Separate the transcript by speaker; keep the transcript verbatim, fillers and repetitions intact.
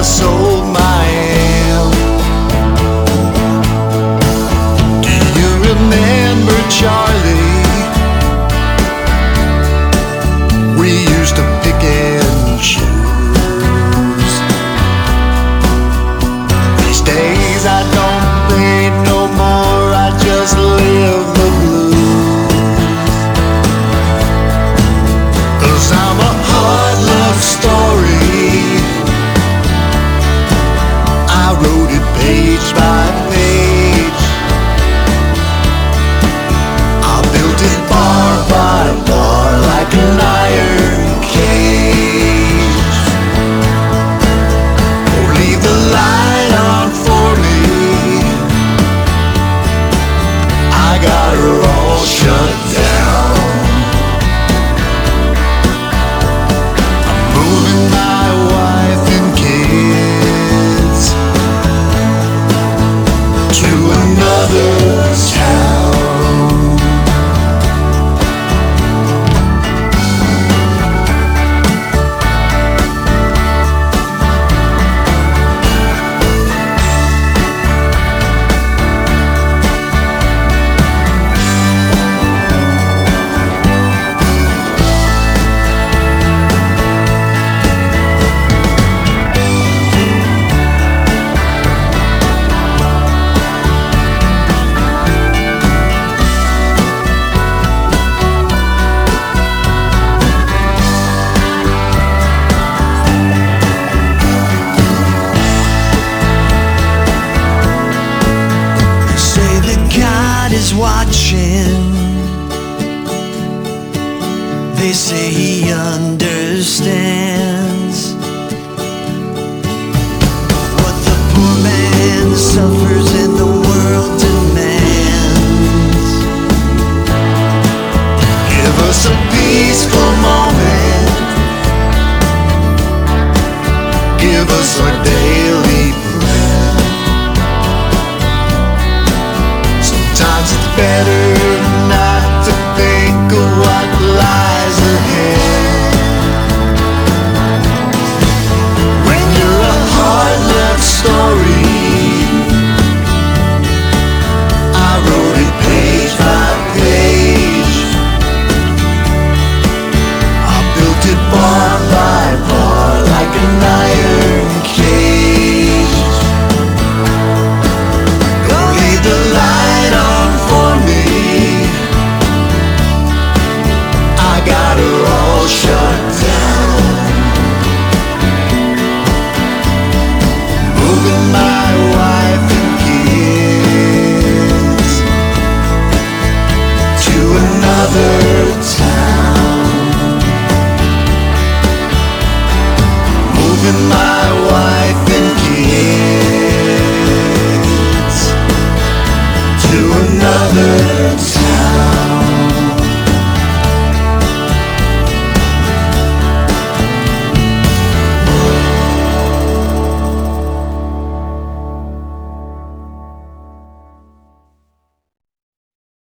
Speaker 1: sold my hand. Do you remember Charlie? We used to pick and choose. These days I don't paint no more, I just live the blues. 'Cause I'm a hard luck story, I wrote it page by page. I built it bar by bar like an iron cage. Oh, leave the light on for me, I got her all shut down. I'm moving my wife and kids to another town. Is watching. They say he understands what the poor man suffers and the world demands. Give us a peaceful moment, give us our daily bread. Sometimes it's better